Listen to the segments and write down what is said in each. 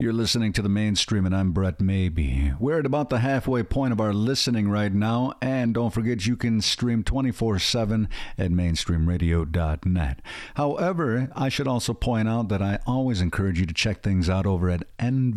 You're listening to The Mainstream, and I'm Brett Maybe. We're at about the halfway point of our listening right now, and don't forget you can stream 24/7 at mainstreamradio.net. However, I should also point out that I always encourage you to check things out over at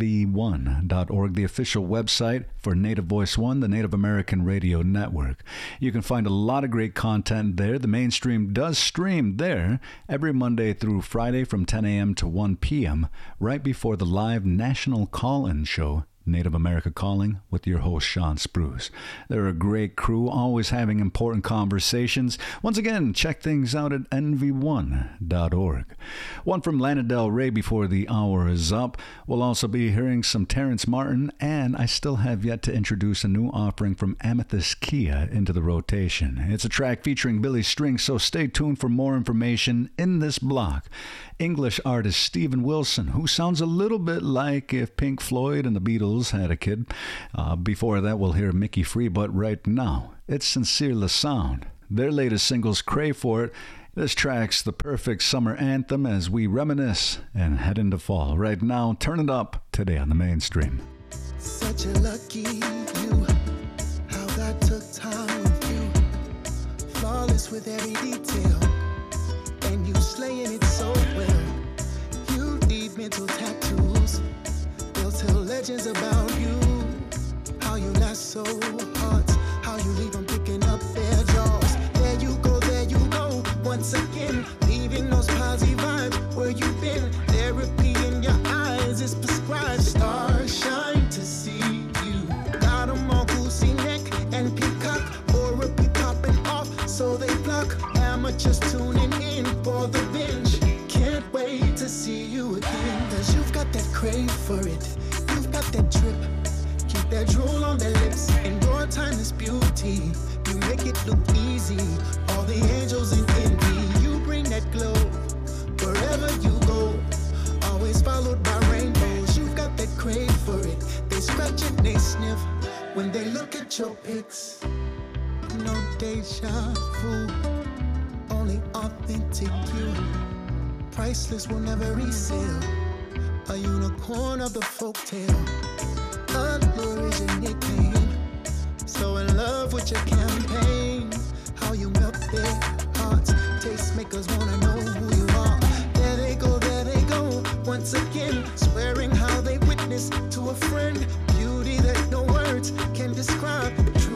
nv1.org, the official website for Native Voice One, the Native American Radio Network. You can find a lot of great content there. The Mainstream does stream there every Monday through Friday from 10 a.m. to 1 p.m., right before the live national call-in show, Native America Calling, with your host, Sean Spruce. They're a great crew, always having important conversations. Once again, check things out at nv1.org. One from Lana Del Rey before the hour is up. We'll also be hearing some Terrence Martin, and I still have yet to introduce a new offering from Amethyst Kia into the rotation. It's a track featuring Billy Strings, so stay tuned for more information in this block. English artist Steven Wilson, who sounds a little bit like if Pink Floyd and the Beatles had a kid. Before that, we'll hear Mickey Free, but right now, it's Sincere LaSound. Their latest single's Crave For It. This track's the perfect summer anthem as we reminisce and head into fall. Right now, turn it up today on The Mainstream. Such a lucky you, how God took time with you, flawless with every detail, and you slaying it so well. You leave mental tattoos, they'll tell legends about you, how you last so hard, how you leave them picking up their jaws. There you go, once again, leaving those positive vibes. Where you been? Therapy in your eyes is prescribed. Stars shine to see you. Got them all goosey neck and peacock, or a be popping off, so they block. Amateurs tuning in for the binge. Can't wait to see you again, 'cause you've got that crave for it. You've got that drip. Keep that drool on their lips, and your timeless beauty. You make it look easy. All the angels in envy. You bring that glow wherever you go. Always followed by rainbows. You've got that crave for it. They scratch and they sniff when they look at your pics. No deja vu, only authentic you. Priceless, will never resell. A unicorn of the folktale. Allure is your nickname. So in love with your campaign. How you melt their hearts. Tastemakers wanna know who you are. There they go, once again. Swearing how they witness to a friend. Beauty that no words can describe.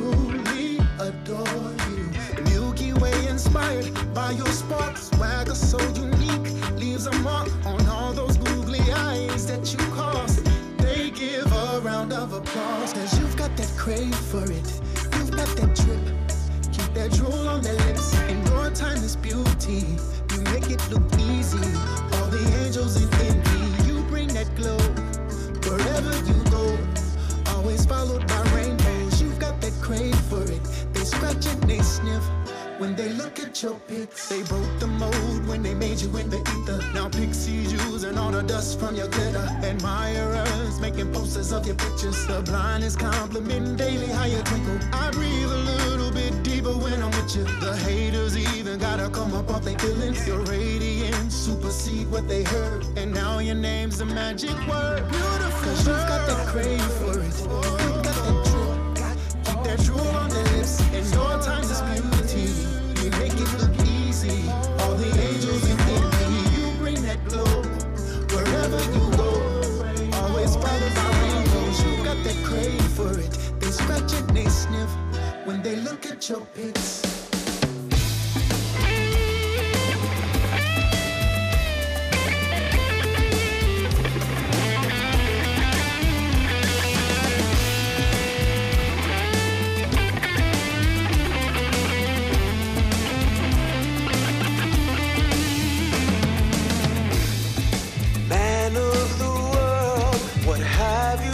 Truly adore you. Milky Way inspired by your spark. Swagger so unique. Leaves a mark on all those googly eyes that you cause. They give a round of applause, 'cause you've got that crave for it. You've got that drip. Keep that drool on their lips, and your timeless beauty. You make it look easy. All the angels in envy. You bring that glow wherever you go. Always followed by rainbows. You've got that crave for it. They scratch and they sniff when they look at your pics. They broke the mold when they made you in the ether. Now pixies using all the dust from your glitter. Admirers making posters of your pictures. The blind is complimenting daily how you twinkle. I breathe a little bit deeper when I'm with you. The haters even gotta come up off their feelings. Your radiance supersede what they heard, and now your name's a magic word. Beautiful, 'cause you've got that crave for it. You've got that drip. Keep that drool on their lips, and your time's is beauty. You make it look easy. All the angels in envy. You bring that glow wherever you go. Always followed by rainbows. You got that crave for it. They scratch and they sniff when they look at your pics.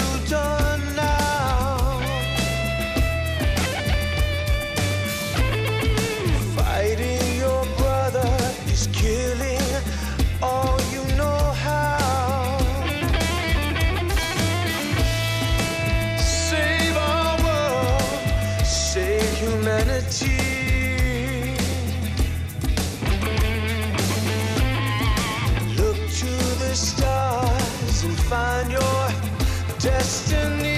Done now. destiny.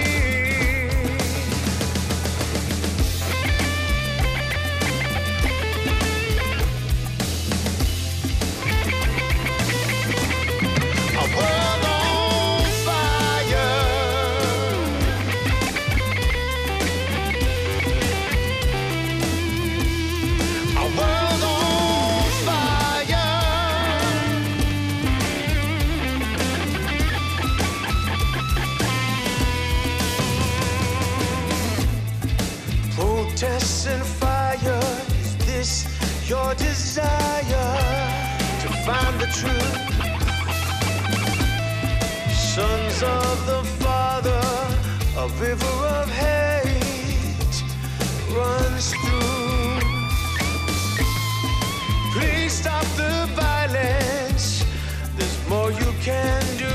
Protests and fire, is this your desire to find the truth? Sons of the Father, a river of hate runs through. Please stop the violence, there's more you can do.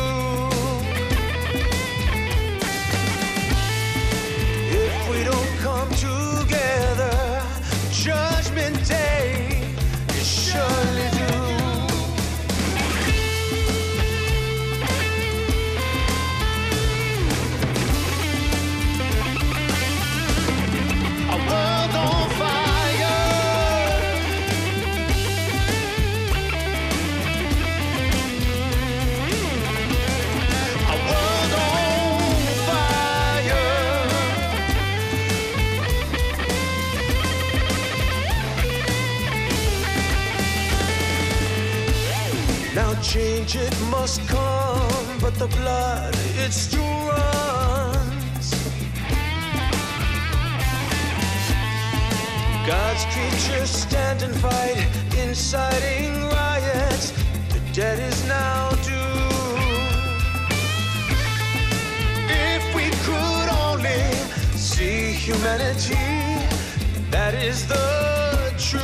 If we don't come together, Judgment Day is surely due. A world on fire. A world on fire. Now change it must come, but the blood, it still runs. God's creatures stand and fight, inciting riots. The debt is now due. If we could only see humanity, that is the truth.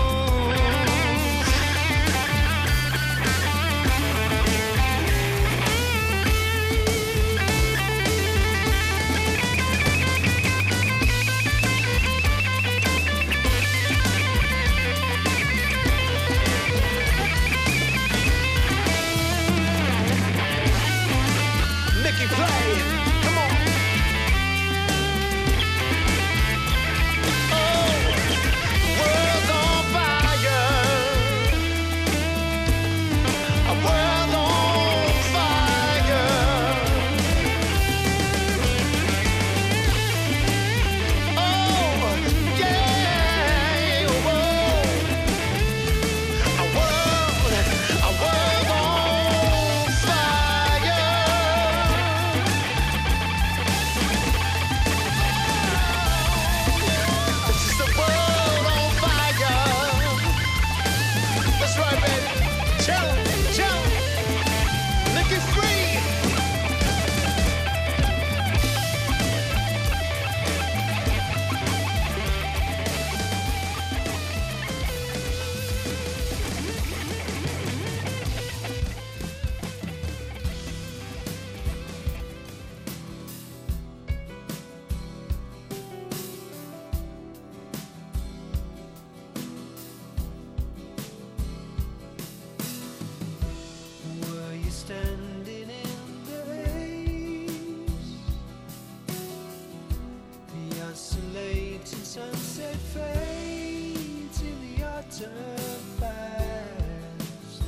Mickey, play. Come on. Oh, world on fire. A world on fire. Oh, yeah. Whoa. A world on fire. This is the world on fire. That's right, baby. Chill, look it free. Were you standing in the haze? The oscillating sunset fades in the autumn past,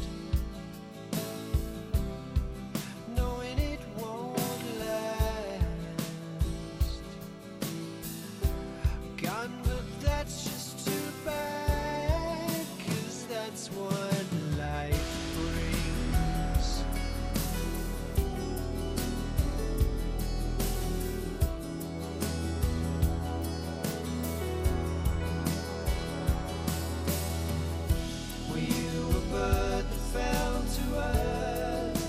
knowing it won't last. God, but that's just too bad, 'cause that's what life brings. Were you a bird that fell to earth,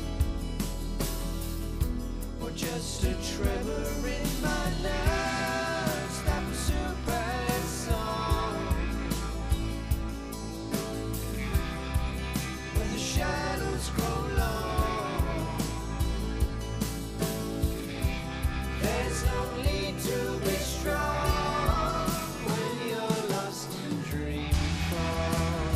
or just a tremor in my nerves? That super song where the shadows grow long. There's no need to be strong when you're lost in dream fog.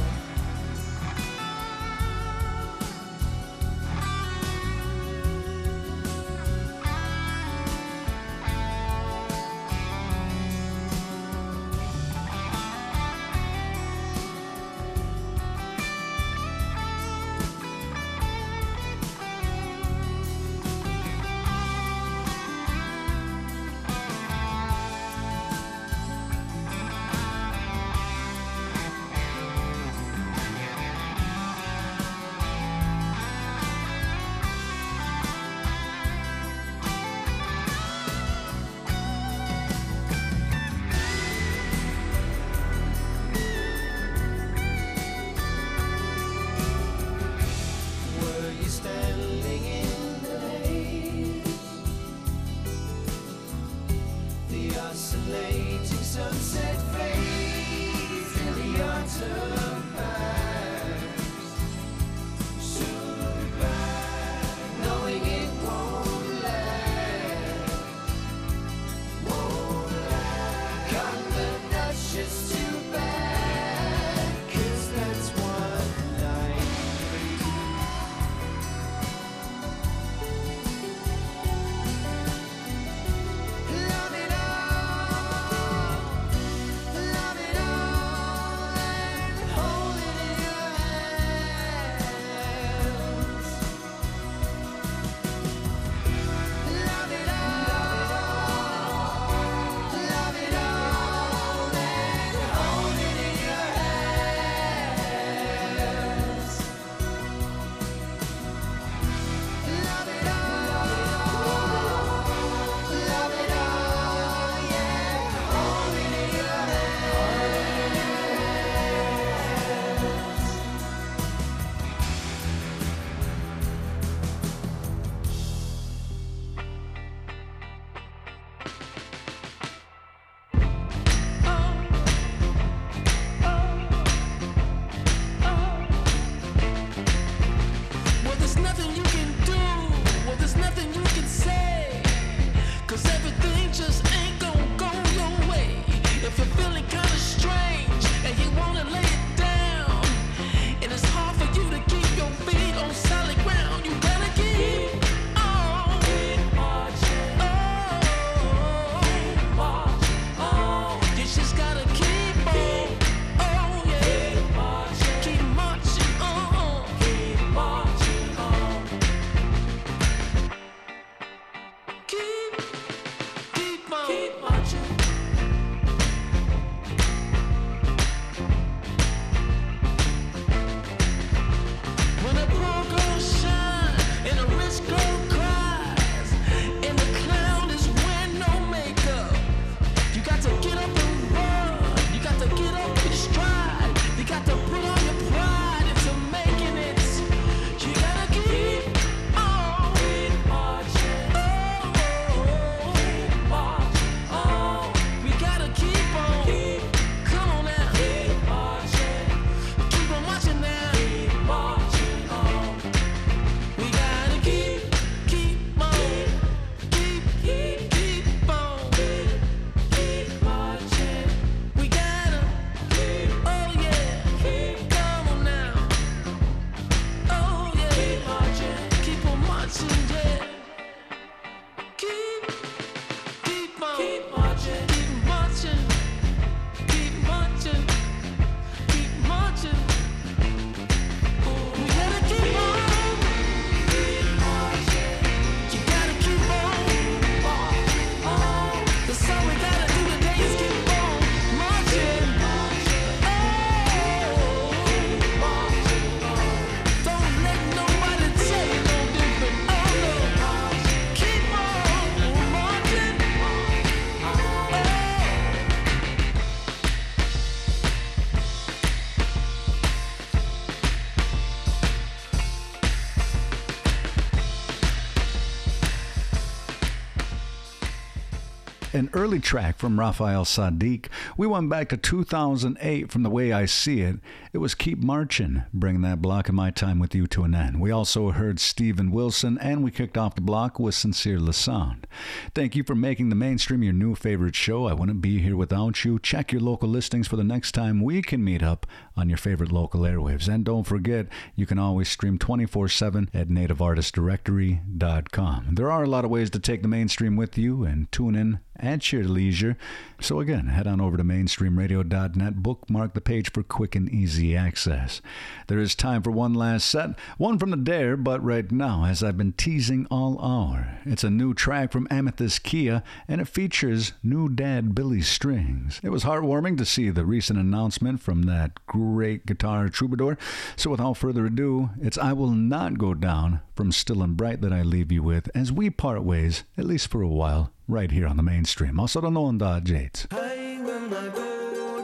an early track from Raphael Saadiq. We went back to 2008 from The Way I See It. It was Keep Marching, bringing that block of My Time With You to an end. We also heard Steven Wilson, and we kicked off the block with Sincere Lasound. Thank you for making the Mainstream your new favorite show. I wouldn't be here without you. Check your local listings for the next time we can meet up on your favorite local airwaves. And don't forget, you can always stream 24/7 at nativeartistdirectory.com. There are a lot of ways to take the Mainstream with you and tune in at your leisure. So again, head on over to mainstreamradio.net, bookmark the page for quick and easy access. There is time for one last set, one from the Dare, but right now, as I've been teasing all hour, it's a new track from Amethyst Kia, and it features new dad Billy Strings. It was heartwarming to see the recent announcement from that great guitar troubadour. So without further ado, it's I Will Not Go Down from Still and Bright that I leave you with as we part ways, at least for a while, right here on the Mainstream. Also don't know on the Jades. I will not go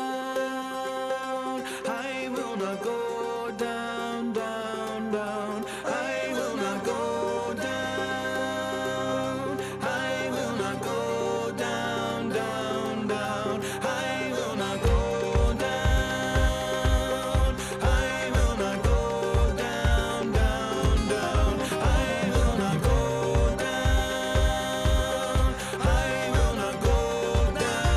down. I will not go down, down, down. I will not go down. I will not go down, down, down. I will not go down. I will not go down, down, down. I will not go down. I will not go down.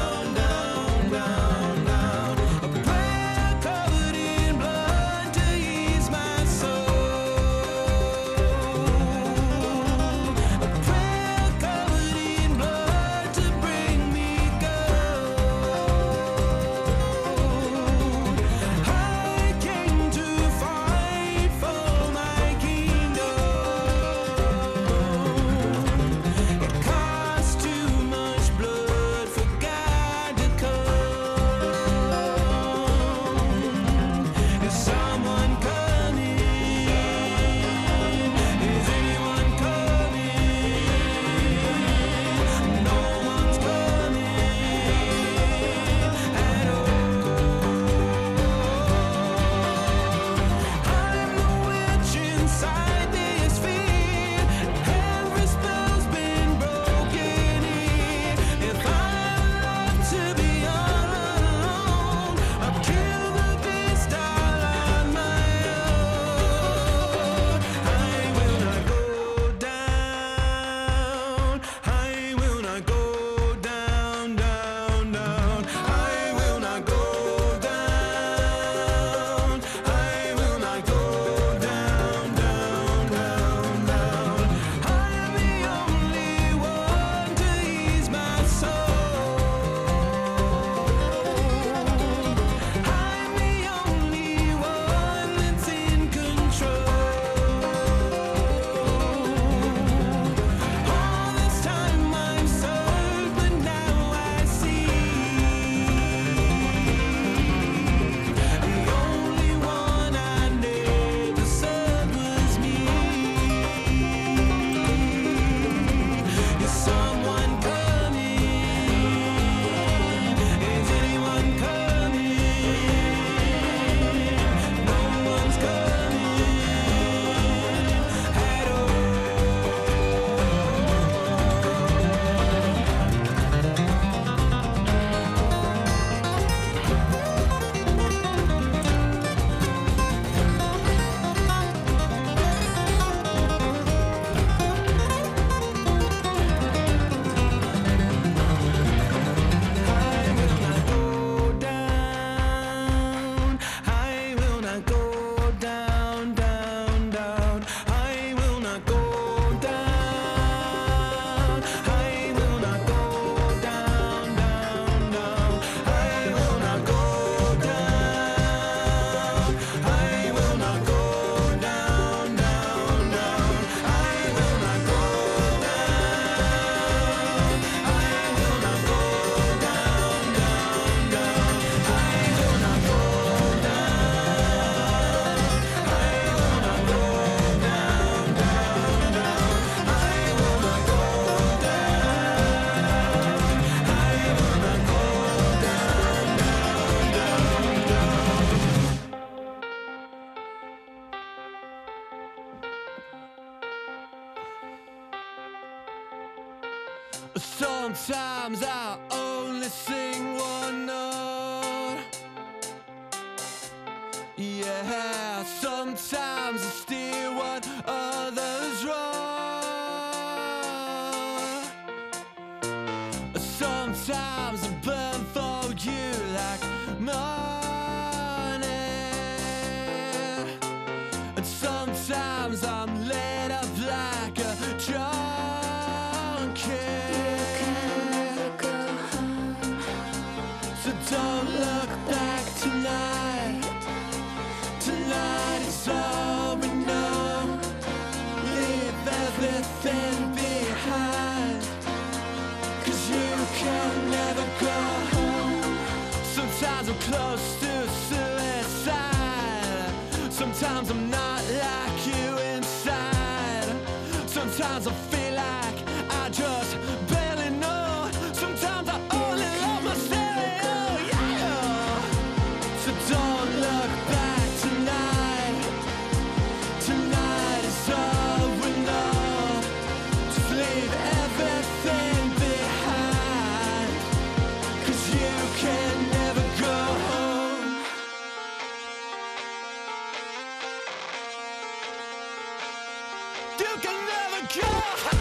Sometimes I only sing one note. Yeah, sometimes I steal what others wrong. Sometimes I burn for you like money. And sometimes I'm lit up like a junkie. So don't look back tonight. Tonight is all we know. Leave everything behind, 'cause you can never go home. Sometimes I'm close to suicide. Sometimes I'm not like you inside. Sometimes I feel like I just barely know. Sometimes I only love myself, yeah. So don't look back tonight. Tonight is all we know. Just leave everything behind, 'cause you can never go home. You can never go home.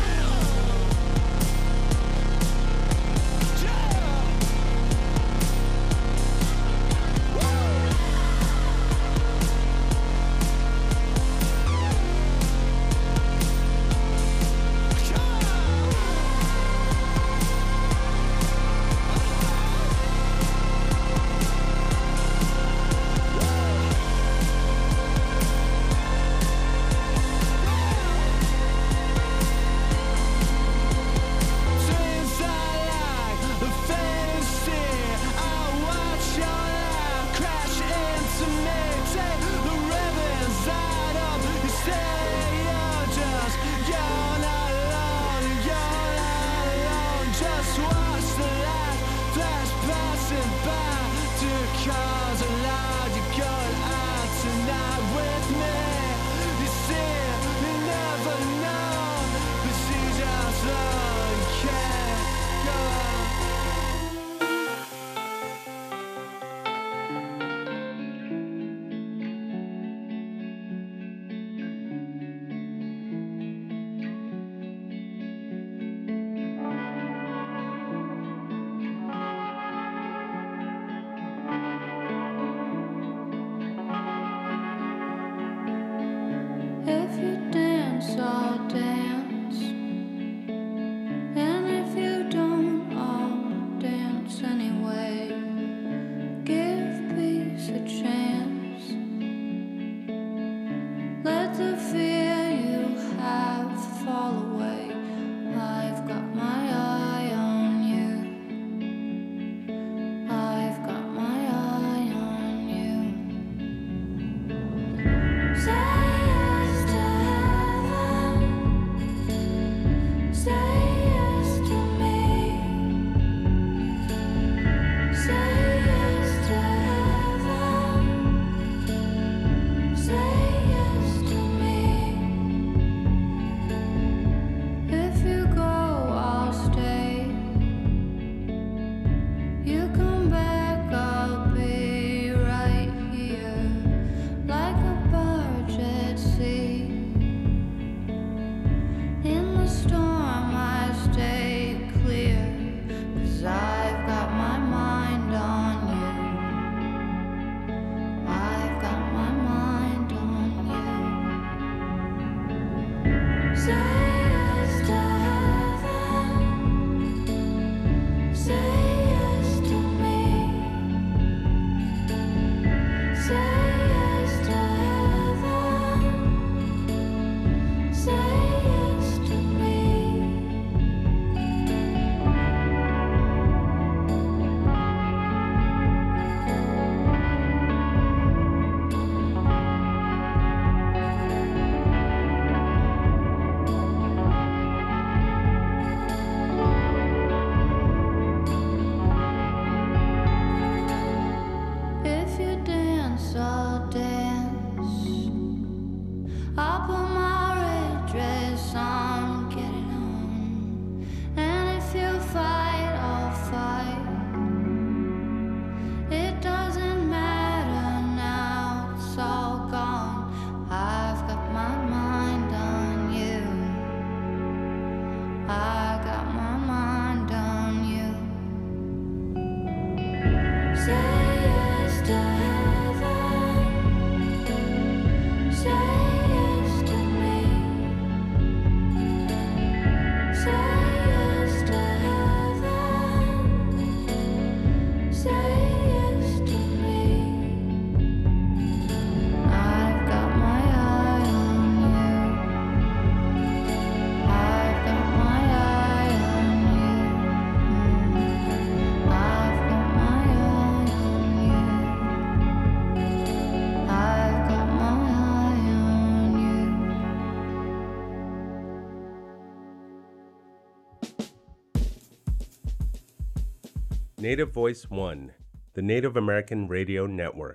Native Voice One, the Native American Radio Network.